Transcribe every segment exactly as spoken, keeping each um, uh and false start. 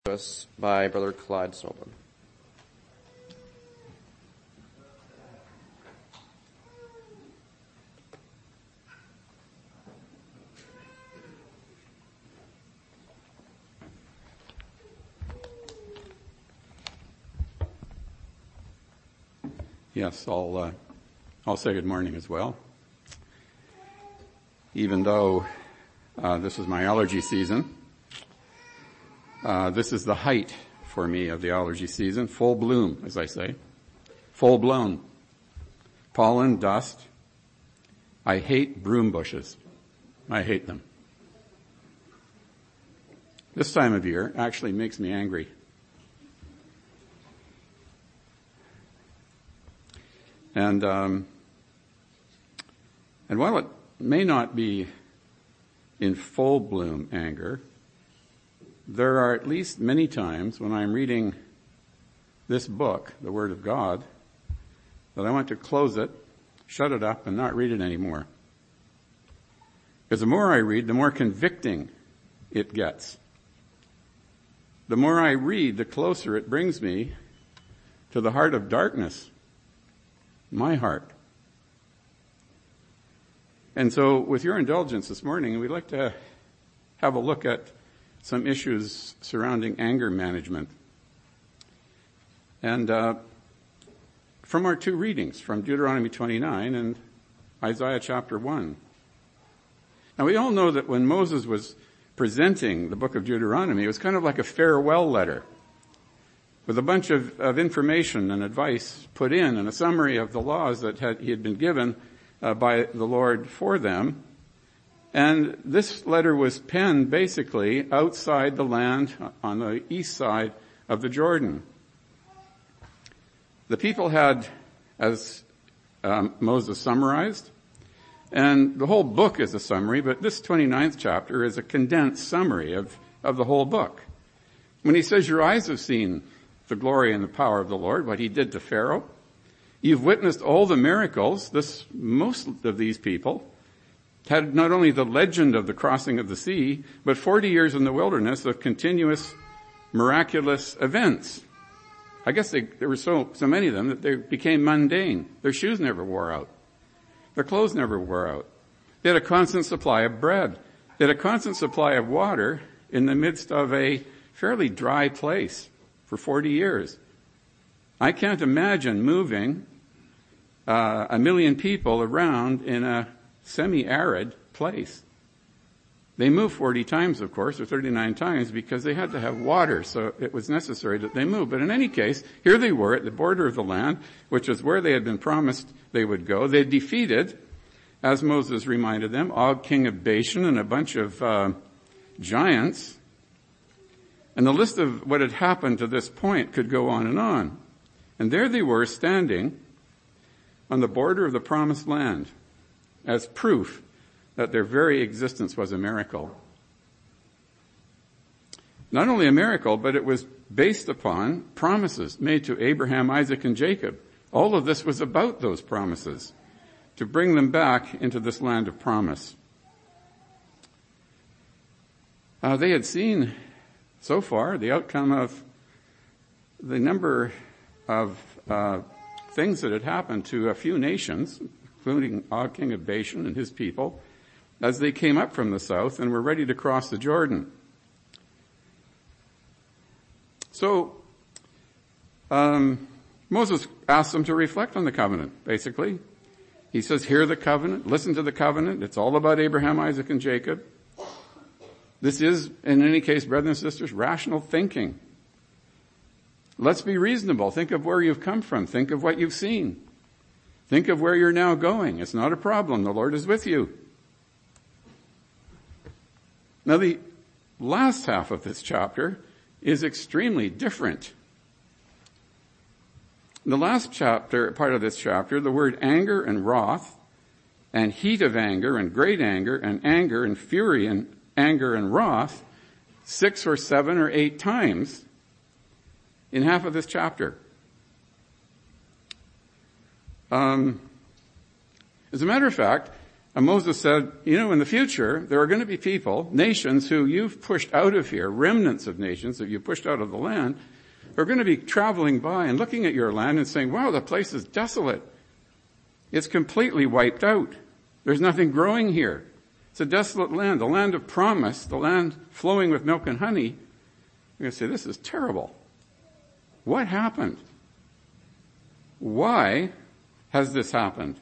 us by Brother Clyde Snowbin. Yes, I'll uh, I'll say good morning as well. Even though uh, this is my allergy season, uh, this is the height for me of the allergy season. Full bloom, as I say, full blown. Pollen, dust. I hate broom bushes. I hate them. This time of year actually makes me angry. And um, and while it may not be in full bloom anger, there are at least many times when I'm reading this book, the Word of God, that I want to close it, shut it up, and not read it anymore. Because the more I read, the more convicting it gets. The more I read, the closer it brings me to the heart of darkness. My heart. And so, with your indulgence this morning, we'd like to have a look at some issues surrounding anger management. And uh, from our two readings, from Deuteronomy twenty-nine and Isaiah chapter one. Now, we all know that when Moses was presenting the book of Deuteronomy, it was kind of like a farewell letter, with a bunch of, of information and advice put in and a summary of the laws that had, he had been given uh, by the Lord for them. And this letter was penned basically outside the land on the east side of the Jordan. The people had, as um, Moses summarized, and the whole book is a summary, but this twenty-ninth chapter is a condensed summary of, of the whole book. When he says, your eyes have seen the glory and the power of the Lord, what he did to Pharaoh. You've witnessed all the miracles. This, most of these people had not only the legend of the crossing of the sea, but forty years in the wilderness of continuous miraculous events. I guess they, there were so, so many of them that they became mundane. Their shoes never wore out. Their clothes never wore out. They had a constant supply of bread. They had a constant supply of water in the midst of a fairly dry place for forty years. I can't imagine moving uh, a million people around in a semi-arid place. They moved forty times, of course, or thirty-nine times, because they had to have water, so it was necessary that they move. But in any case, here they were at the border of the land, which is where they had been promised they would go. They defeated, as Moses reminded them, Og, king of Bashan, and a bunch of uh, giants. And the list of what had happened to this point could go on and on. And there they were standing on the border of the promised land as proof that their very existence was a miracle. Not only a miracle, but it was based upon promises made to Abraham, Isaac, and Jacob. All of this was about those promises to bring them back into this land of promise. Uh, they had seen so far the outcome of the number of uh, things that had happened to a few nations, including Og, king of Bashan, and his people, as they came up from the south and were ready to cross the Jordan. So um, Moses asked them to reflect on the covenant, basically. He says, hear the covenant, listen to the covenant. It's all about Abraham, Isaac, and Jacob. This is, in any case, brothers and sisters, rational thinking. Let's be reasonable. Think of where you've come from. Think of what you've seen. Think of where you're now going. It's not a problem. The Lord is with you. Now, the last half of this chapter is extremely different. In the last chapter, part of this chapter, the word anger and wrath and heat of anger and great anger and anger and fury and anger and wrath, six or seven or eight times in half of this chapter. Um, as a matter of fact, And Moses said, you know, in the future, there are going to be people, nations who you've pushed out of here, remnants of nations that you've pushed out of the land, who are going to be traveling by and looking at your land and saying, wow, the place is desolate. It's completely wiped out. There's nothing growing here. It's a desolate land, the land of promise, the land flowing with milk and honey. You're going to say, this is terrible. What happened? Why has this happened?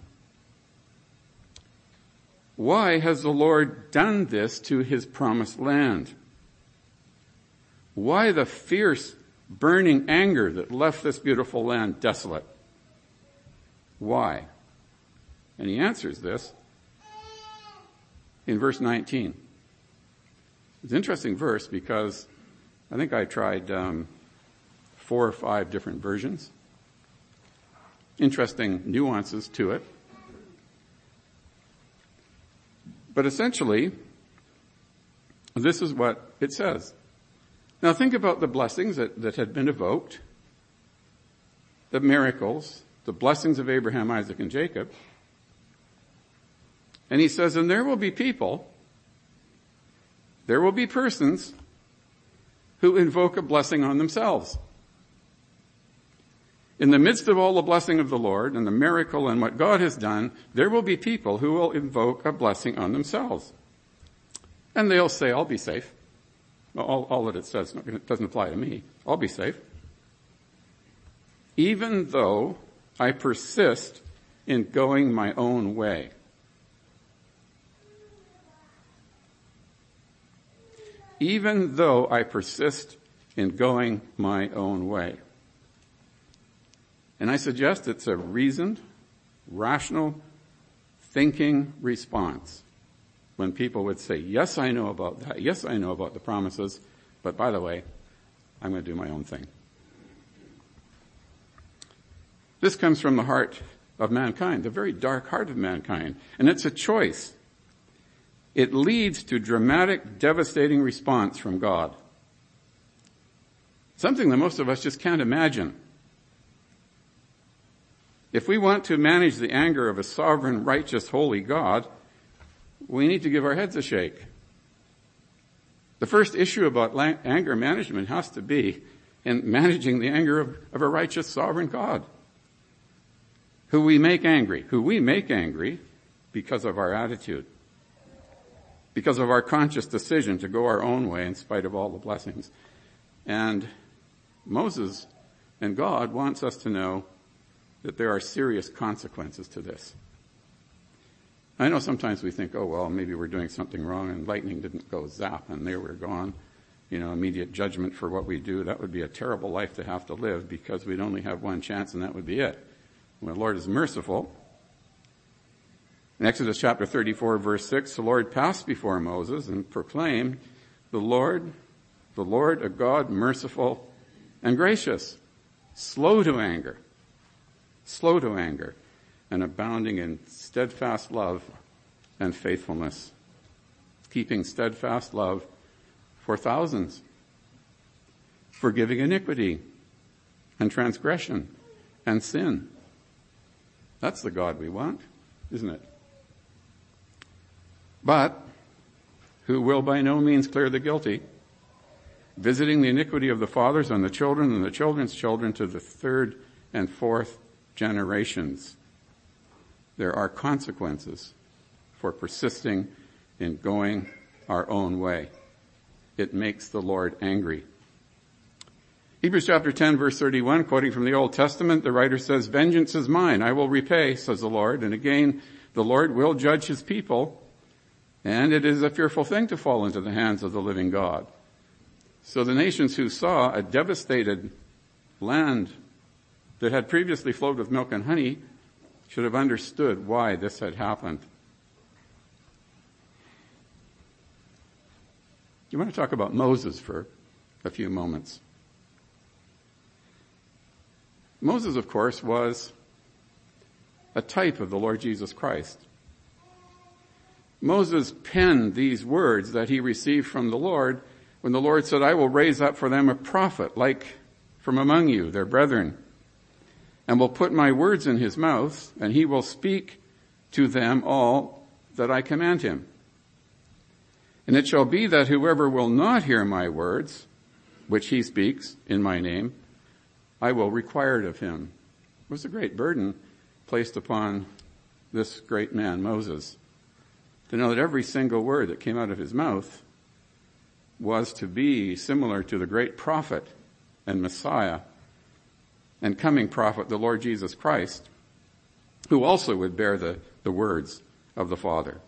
Why has the Lord done this to his promised land? Why the fierce, burning anger that left this beautiful land desolate? Why? And he answers this in verse nineteen. It's an interesting verse because I think I tried um, four or five different versions. Interesting nuances to it. But essentially, this is what it says. Now think about the blessings that, that had been evoked, the miracles, the blessings of Abraham, Isaac, and Jacob. And he says, and there will be people, there will be persons who invoke a blessing on themselves. In the midst of all the blessing of the Lord and the miracle and what God has done, there will be people who will invoke a blessing on themselves. And they'll say, I'll be safe. All, all that it says it doesn't apply to me. I'll be safe. Even though I persist in going my own way. Even though I persist in going my own way. And I suggest it's a reasoned, rational, thinking response when people would say, yes, I know about that. Yes, I know about the promises. But by the way, I'm going to do my own thing. This comes from the heart of mankind, the very dark heart of mankind. And it's a choice. It leads to dramatic, devastating response from God. Something that most of us just can't imagine. If we want to manage the anger of a sovereign, righteous, holy God, we need to give our heads a shake. The first issue about la- anger management has to be in managing the anger of, of a righteous, sovereign God, who we make angry, who we make angry because of our attitude, because of our conscious decision to go our own way in spite of all the blessings. And Moses and God wants us to know that there are serious consequences to this. I know sometimes we think, oh, well, maybe we're doing something wrong and lightning didn't go zap and there we're gone. You know, immediate judgment for what we do. That would be a terrible life to have to live because we'd only have one chance and that would be it. When the Lord is merciful. In Exodus chapter thirty-four, verse six, the Lord passed before Moses and proclaimed, the Lord, the Lord, a God merciful and gracious, slow to anger, slow to anger, and abounding in steadfast love and faithfulness, keeping steadfast love for thousands, forgiving iniquity and transgression and sin. That's the God we want, isn't it? But who will by no means clear the guilty, visiting the iniquity of the fathers on the children and the children's children to the third and fourth generations. There are consequences for persisting in going our own way. It makes the Lord angry. Hebrews chapter ten, verse thirty-one, quoting from the Old Testament, the writer says, vengeance is mine, I will repay, says the Lord. And again, the Lord will judge his people, and it is a fearful thing to fall into the hands of the living God. So the nations who saw a devastated land that had previously flowed with milk and honey should have understood why this had happened. You want to talk about Moses for a few moments. Moses, of course, was a type of the Lord Jesus Christ. Moses penned these words that he received from the Lord when the Lord said, I will raise up for them a prophet like from among you, their brethren, and will put my words in his mouth, and he will speak to them all that I command him. And it shall be that whoever will not hear my words, which he speaks in my name, I will require it of him. It was a great burden placed upon this great man, Moses, to know that every single word that came out of his mouth was to be similar to the great prophet and Messiah and coming prophet, the Lord Jesus Christ, who also would bear the, the words of the Father.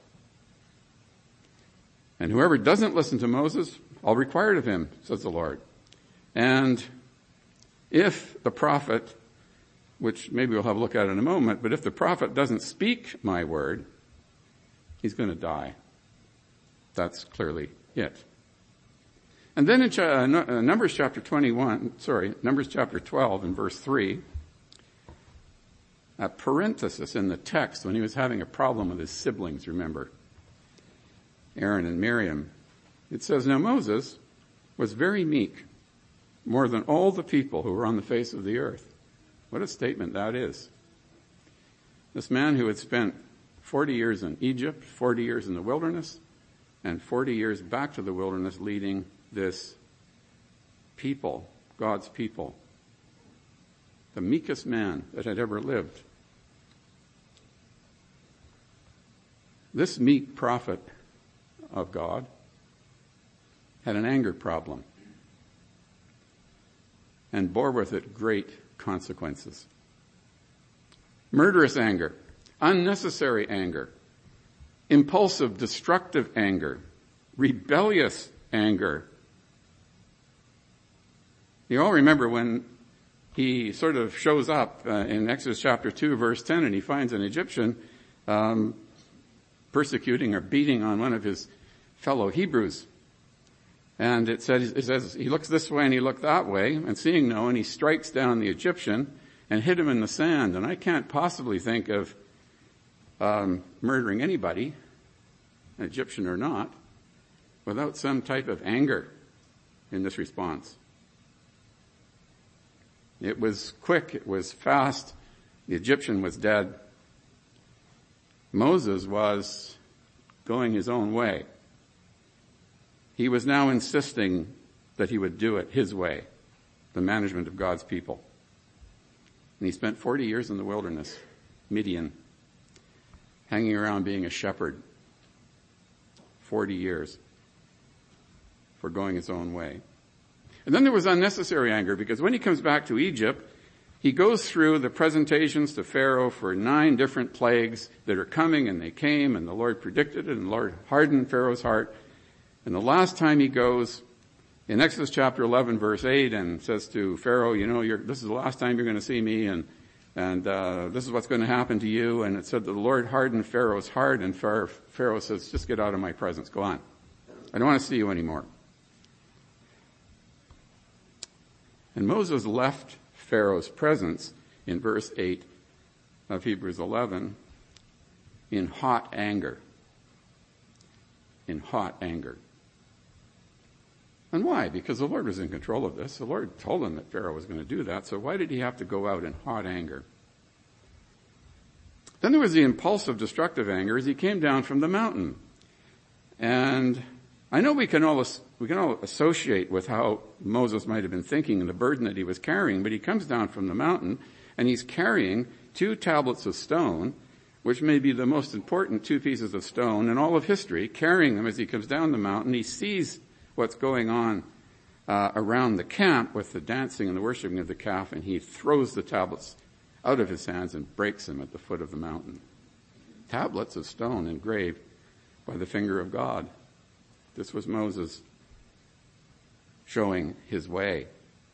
And whoever doesn't listen to Moses, I'll require it of him, says the Lord. And if the prophet, which maybe we'll have a look at in a moment, but if the prophet doesn't speak my word, he's going to die. That's clearly it. And then in uh, Numbers chapter twenty-one, sorry, Numbers chapter twelve and verse three, a parenthesis in the text when he was having a problem with his siblings, remember, Aaron and Miriam. It says, now Moses was very meek, more than all the people who were on the face of the earth. What a statement that is. This man who had spent forty years in Egypt, forty years in the wilderness, and forty years back to the wilderness leading this people, God's people. The meekest man that had ever lived. This meek prophet of God had an anger problem and bore with it great consequences. Murderous anger, unnecessary anger, impulsive, destructive anger, rebellious anger. You all remember when he sort of shows up uh, in Exodus chapter two, verse ten, and he finds an Egyptian um, persecuting or beating on one of his fellow Hebrews. And it says, it says he looks this way and he looked that way, and seeing no one, he strikes down the Egyptian and hit him in the sand. And I can't possibly think of um, murdering anybody, an Egyptian or not, without some type of anger in this response. It was quick, it was fast, the Egyptian was dead. Moses was going his own way. He was now insisting that he would do it his way, the management of God's people. And he spent forty years in the wilderness, Midian, hanging around being a shepherd. forty years for going his own way. And then there was unnecessary anger, because when he comes back to Egypt, he goes through the presentations to Pharaoh for nine different plagues that are coming, and they came, and the Lord predicted it, and the Lord hardened Pharaoh's heart. And the last time he goes, in Exodus chapter eleven, verse eight, and says to Pharaoh, you know, you're, this is the last time you're going to see me, and and uh, this is what's going to happen to you. And it said that the Lord hardened Pharaoh's heart, and Pharaoh says, just get out of my presence. Go on. I don't want to see you anymore. And Moses left Pharaoh's presence in verse eight of Hebrews eleven in hot anger. In hot anger. And why? Because the Lord was in control of this. The Lord told him that Pharaoh was going to do that, so why did he have to go out in hot anger? Then there was the impulsive, destructive anger as he came down from the mountain. And I know we can all we can all associate with how Moses might have been thinking and the burden that he was carrying, but he comes down from the mountain and he's carrying two tablets of stone, which may be the most important two pieces of stone in all of history, carrying them as he comes down the mountain. He sees what's going on uh, around the camp with the dancing and the worshiping of the calf, and he throws the tablets out of his hands and breaks them at the foot of the mountain. Tablets of stone engraved by the finger of God. This was Moses showing his way.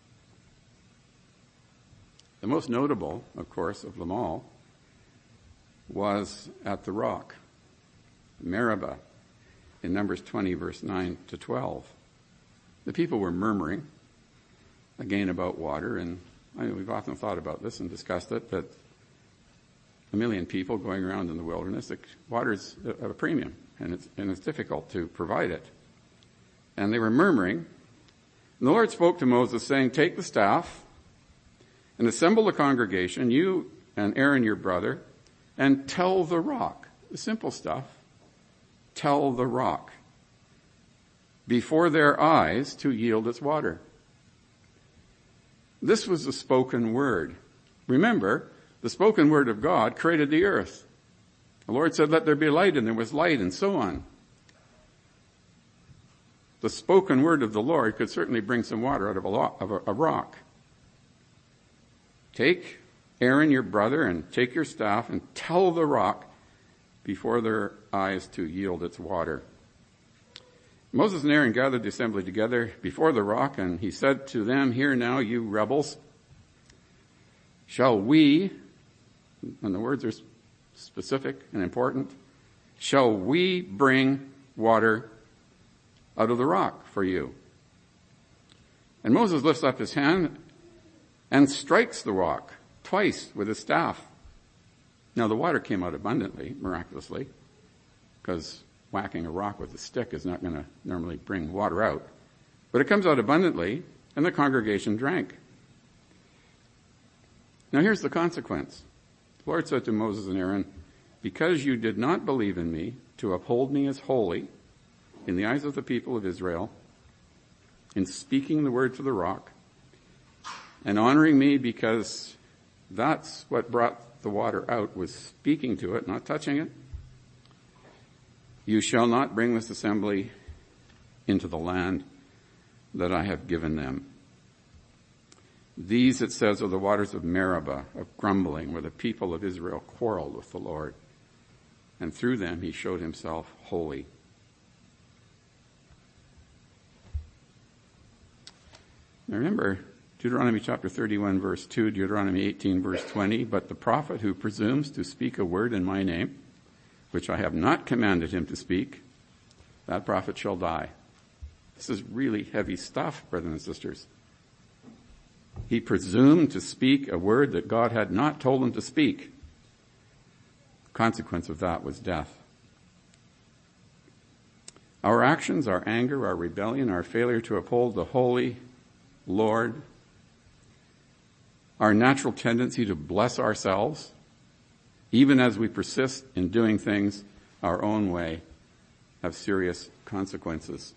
The most notable, of course, of them all was at the rock, Meribah, in Numbers twenty, verse nine to twelve. The people were murmuring, again, about water, and I mean, we've often thought about this and discussed it, that a million people going around in the wilderness, the water is at a premium, and it's, and it's difficult to provide it. And they were murmuring. And the Lord spoke to Moses, saying, take the staff and assemble the congregation, you and Aaron your brother, and tell the rock, the simple stuff, tell the rock before their eyes to yield its water. This was the spoken word. Remember, the spoken word of God created the earth. The Lord said, let there be light, and there was light, and so on. The spoken word of the Lord could certainly bring some water out of a, lo- of a, a rock. Take Aaron, your brother, and take your staff and tell the rock before their eyes to yield its water. Moses and Aaron gathered the assembly together before the rock, and he said to them, hear now, you rebels, shall we, and the words are specific and important, shall we bring water out of the rock for you? And Moses lifts up his hand and strikes the rock twice with his staff. Now the water came out abundantly, miraculously, because whacking a rock with a stick is not going to normally bring water out. But it comes out abundantly, and the congregation drank. Now here's the consequence. The Lord said to Moses and Aaron, because you did not believe in me to uphold me as holy in the eyes of the people of Israel, in speaking the word to the rock, and honoring me because that's what brought the water out, was speaking to it, not touching it, you shall not bring this assembly into the land that I have given them. These, it says, are the waters of Meribah, of grumbling, where the people of Israel quarreled with the Lord. And through them he showed himself holy. Now remember, Deuteronomy chapter thirty-one, verse two, Deuteronomy eighteen, verse twenty, but the prophet who presumes to speak a word in my name, which I have not commanded him to speak, that prophet shall die. This is really heavy stuff, brothers and sisters. He presumed to speak a word that God had not told him to speak. The consequence of that was death. Our actions, our anger, our rebellion, our failure to uphold the holy Lord, our natural tendency to bless ourselves, even as we persist in doing things our own way, have serious consequences.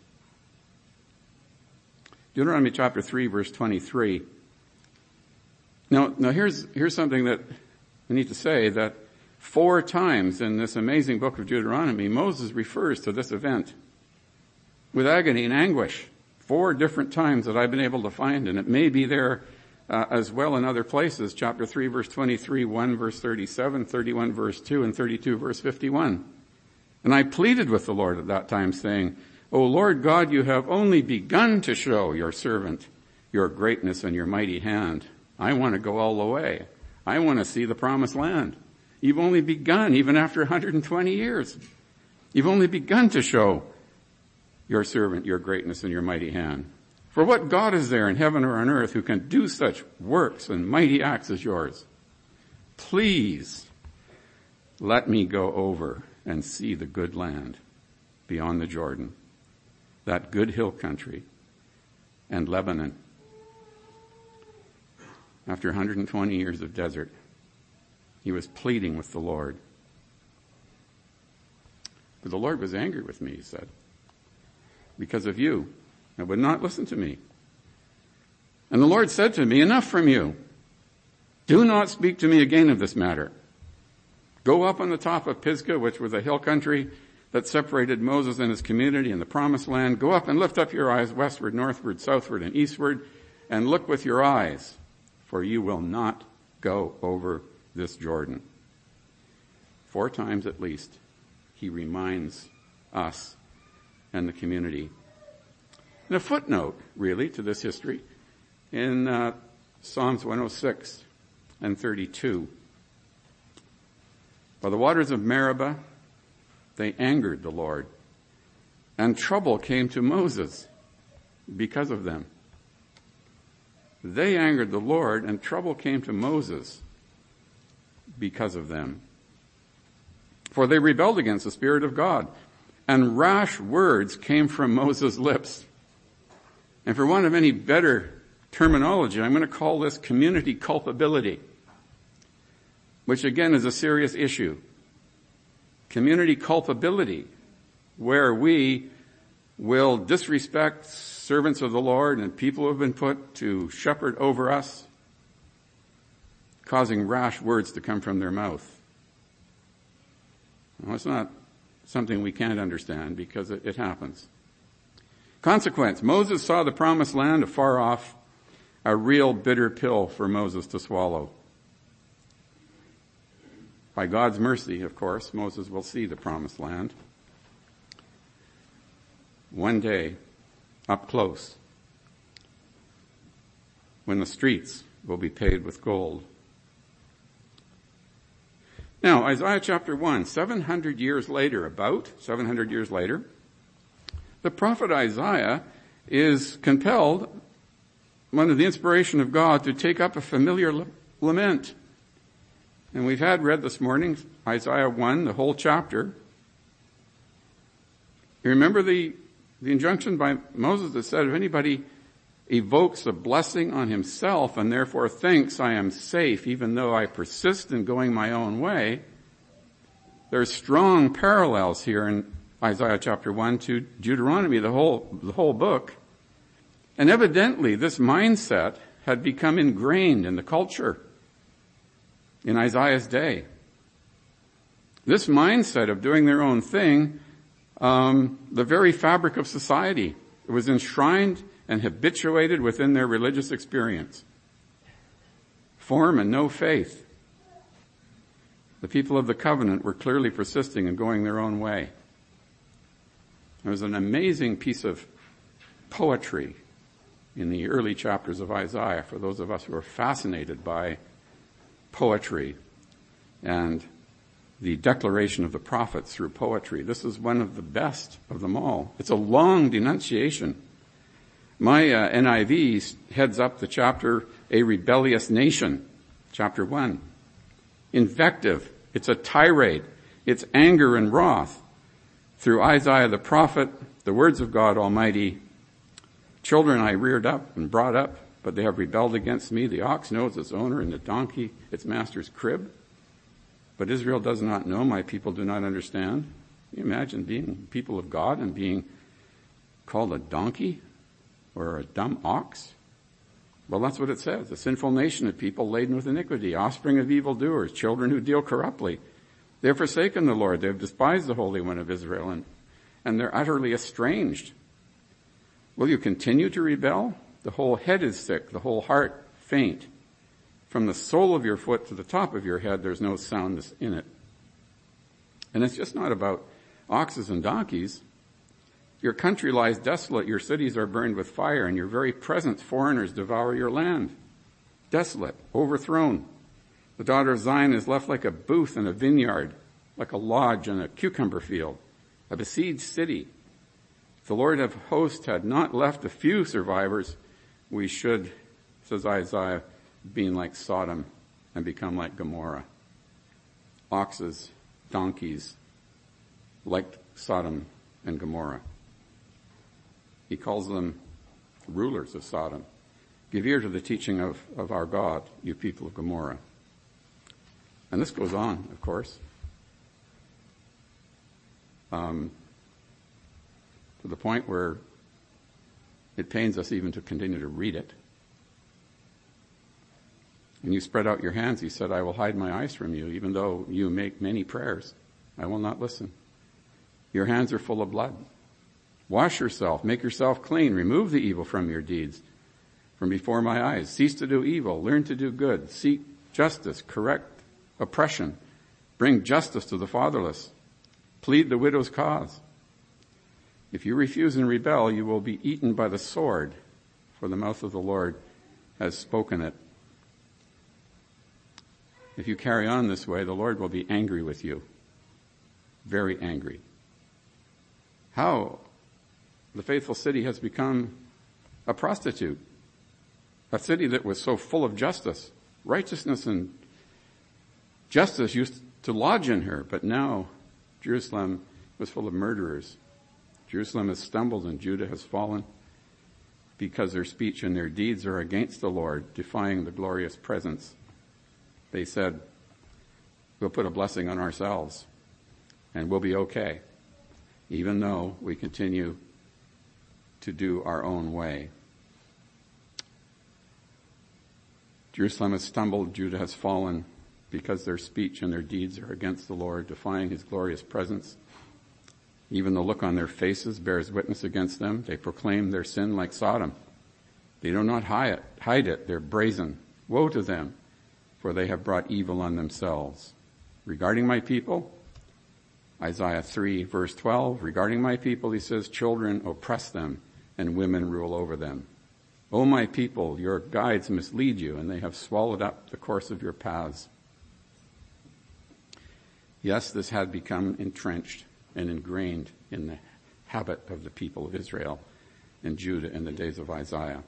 Deuteronomy chapter three, verse twenty-three. Now, now here's, here's something that we need to say, that four times in this amazing book of Deuteronomy, Moses refers to this event with agony and anguish. Four different times that I've been able to find, and it may be there uh, as well in other places. Chapter three, verse twenty-three, one, verse thirty-seven, thirty-one, verse two, and thirty-two, verse fifty-one. And I pleaded with the Lord at that time, saying, O Lord God, you have only begun to show your servant your greatness and your mighty hand. I want to go all the way. I want to see the promised land. You've only begun, even after one hundred twenty years. You've only begun to show your servant your greatness and your mighty hand. For what God is there in heaven or on earth who can do such works and mighty acts as yours? Please let me go over and see the good land beyond the Jordan, that good hill country, and Lebanon. After one hundred twenty years of desert, he was pleading with the Lord. But the Lord was angry with me, he said, because of you, and would not listen to me. And the Lord said to me, enough from you. Do not speak to me again of this matter. Go up on the top of Pisgah, which was a hill country that separated Moses and his community in the promised land. Go up and lift up your eyes westward, northward, southward, and eastward, and look with your eyes, for you will not go over this Jordan. Four times at least, he reminds us and the community. And a footnote, really, to this history, in uh, Psalms one oh six and thirty-two. By the waters of Meribah, they angered the Lord, and trouble came to Moses because of them. They angered the Lord, and trouble came to Moses because of them. For they rebelled against the Spirit of God, and rash words came from Moses' lips. And for want of any better terminology, I'm going to call this community culpability, which again is a serious issue. Community culpability. where we will disrespect servants of the Lord and people who have been put to shepherd over us, causing rash words to come from their mouth. Well, it's not something we can't understand because it, it happens. Consequence, Moses saw the promised land afar off, a real bitter pill for Moses to swallow. By God's mercy, of course, Moses will see the promised land. One day, up close, when the streets will be paved with gold. Now, Isaiah chapter one, seven hundred years later, about seven hundred years later, the prophet Isaiah is compelled, under the inspiration of God, to take up a familiar lament. And we've had read this morning, Isaiah one, the whole chapter. You remember the, the injunction by Moses that said, if anybody evokes a blessing on himself and therefore thinks I am safe even though I persist in going my own way, there's strong parallels here in Isaiah chapter one to Deuteronomy, the whole, the whole book. And evidently this mindset had become ingrained in the culture in Isaiah's day. This mindset of doing their own thing, um, the very fabric of society, it was enshrined and habituated within their religious experience. Form and no faith. The people of the covenant were clearly persisting in going their own way. There was an amazing piece of poetry in the early chapters of Isaiah for those of us who are fascinated by poetry and the declaration of the prophets through poetry. This is one of the best of them all. It's a long denunciation. My uh, N I V heads up the chapter, A Rebellious Nation, chapter one. Invective. It's a tirade. It's anger and wrath. Through Isaiah the prophet, the words of God Almighty, children I reared up and brought up, but they have rebelled against me. The ox knows its owner and the donkey its master's crib. But Israel does not know, my people do not understand. Can you imagine being people of God and being called a donkey or a dumb ox? Well, that's what it says. A sinful nation of people laden with iniquity, offspring of evildoers, children who deal corruptly. They have forsaken the Lord. They have despised the Holy One of Israel, and, and they're utterly estranged. Will you continue to rebel? The whole head is sick, the whole heart faint. From the sole of your foot to the top of your head, there's no soundness in it. And it's just not about oxes and donkeys. Your country lies desolate, your cities are burned with fire, and your very presence foreigners devour your land. Desolate, overthrown. The daughter of Zion is left like a booth in a vineyard, like a lodge in a cucumber field, a besieged city. If the Lord of hosts had not left a few survivors, we should, says Isaiah, been like Sodom and become like Gomorrah. Oxes, donkeys, like Sodom and Gomorrah. He calls them rulers of Sodom. Give ear to the teaching of, of our God, you people of Gomorrah. And this goes on, of course, um, to the point where it pains us even to continue to read it. And you spread out your hands, he said, I will hide my eyes from you, even though you make many prayers. I will not listen. Your hands are full of blood. Wash yourself, make yourself clean, remove the evil from your deeds, from before my eyes. Cease to do evil, learn to do good, seek justice, correct oppression, bring justice to the fatherless, plead the widow's cause. If you refuse and rebel, you will be eaten by the sword, for the mouth of the Lord has spoken it. If you carry on this way, the Lord will be angry with you, very angry. How the faithful city has become a prostitute, a city that was so full of justice, righteousness and justice used to lodge in her, but now Jerusalem was full of murderers. Jerusalem has stumbled and Judah has fallen because their speech and their deeds are against the Lord, defying the glorious presence. They said, we'll put a blessing on ourselves and we'll be okay. even though we continue to do our own way. Jerusalem has stumbled, Judah has fallen, because their speech and their deeds are against the Lord, defying his glorious presence. Even the look on their faces bears witness against them. They proclaim their sin like Sodom. They do not hide it. Hide it. They're brazen. Woe to them, for they have brought evil on themselves. Regarding my people, Isaiah three, verse twelve, regarding my people, he says, children oppress them and women rule over them. O my people, your guides mislead you, and they have swallowed up the course of your paths. Yes, this had become entrenched and ingrained in the habit of the people of Israel and Judah in the days of Isaiah.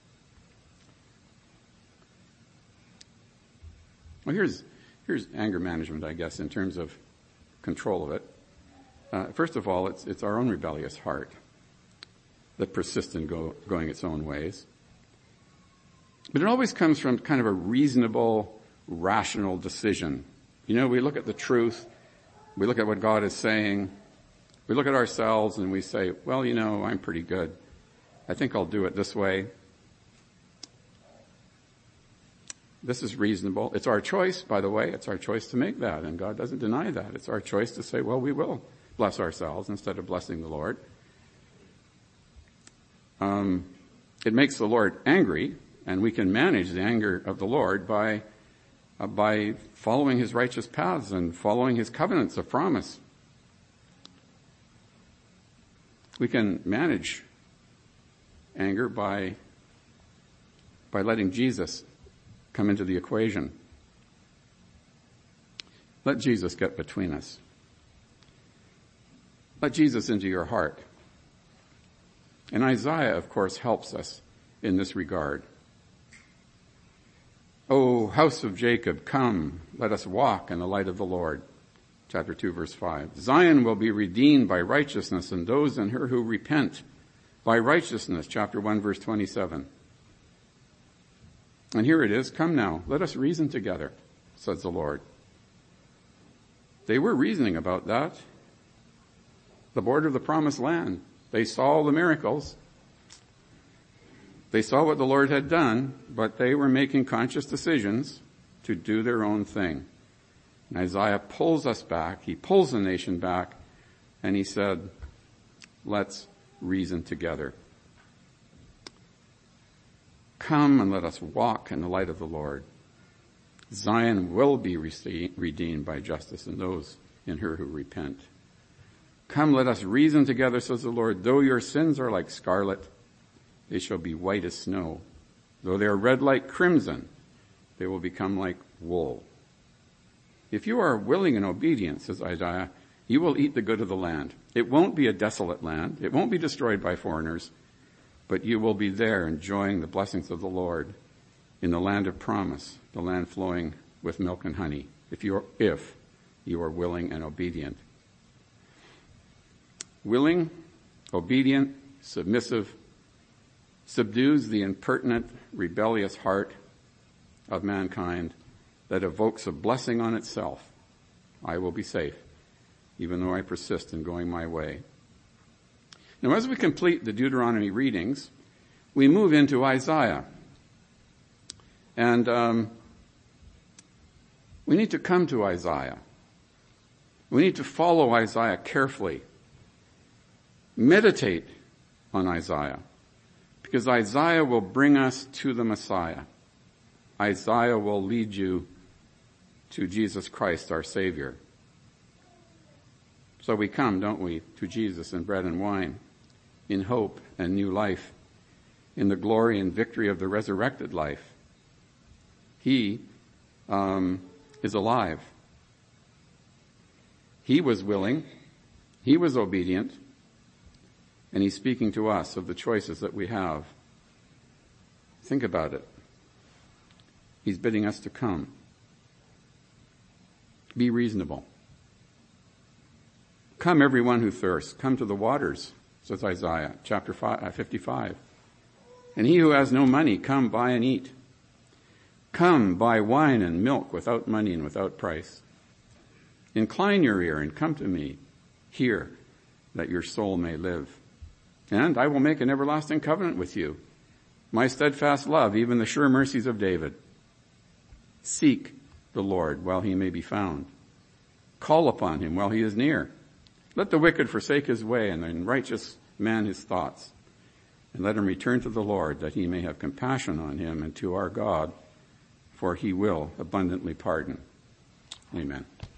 Well, here's, here's anger management, I guess, in terms of control of it. Uh, first of all, it's, it's our own rebellious heart that persists in go, going its own ways. But it always comes from kind of a reasonable, rational decision. You know, we look at the truth, we look at what God is saying, we look at ourselves and we say, well, you know, I'm pretty good. I think I'll do it this way. This is reasonable. It's our choice, by the way. It's our choice to make that, and God doesn't deny that. It's our choice to say, well, we will bless ourselves instead of blessing the Lord. Um, it makes the Lord angry, and we can manage the anger of the Lord by uh, by following his righteous paths and following his covenants of promise. We can manage anger by by letting Jesus come into the equation. Let Jesus get between us. Let Jesus into your heart. And Isaiah, of course, helps us in this regard. O house of Jacob, come, let us walk in the light of the Lord. Chapter two, verse five. Zion will be redeemed by righteousness, and those in her who repent by righteousness. Chapter one, verse twenty-seven. And here it is, come now, let us reason together, says the Lord. They were reasoning about that. The border of the promised land. They saw the miracles. They saw what the Lord had done, but they were making conscious decisions to do their own thing. And Isaiah pulls us back. He pulls the nation back, and he said, let's reason together. Come and let us walk in the light of the Lord. Zion will be redeemed by justice, and those in her who repent. Come, let us reason together, says the Lord. Though your sins are like scarlet, they shall be white as snow. Though they are red like crimson, they will become like wool. If you are willing and obedient, says Isaiah, you will eat the good of the land. It won't be a desolate land. It won't be destroyed by foreigners, but you will be there enjoying the blessings of the Lord in the land of promise, the land flowing with milk and honey, if you are, if you are willing and obedient. Willing, obedient, submissive, subdues the impertinent, rebellious heart of mankind that evokes a blessing on itself. I will be safe, even though I persist in going my way. Now, as we complete the Deuteronomy readings, we move into Isaiah. And um, we need to come to Isaiah. We need to follow Isaiah carefully. Meditate on Isaiah, because Isaiah will bring us to the Messiah. Isaiah will lead you to Jesus Christ, our Savior. So we come, don't we, to Jesus in bread and wine, in hope and new life, in the glory and victory of the resurrected life. He um, is alive. He was willing. He was obedient. And he's speaking to us of the choices that we have. Think about it. He's bidding us to come. Be reasonable. Come, everyone who thirsts. Come to the waters, says Isaiah, chapter fifty-five. And he who has no money, come buy and eat. Come, buy wine and milk without money and without price. Incline your ear and come to me. Hear, that your soul may live. And I will make an everlasting covenant with you, my steadfast love, even the sure mercies of David. Seek the Lord while he may be found. Call upon him while he is near. Let the wicked forsake his way, and the righteous man his thoughts. And let him return to the Lord, that he may have compassion on him, and to our God, for he will abundantly pardon. Amen.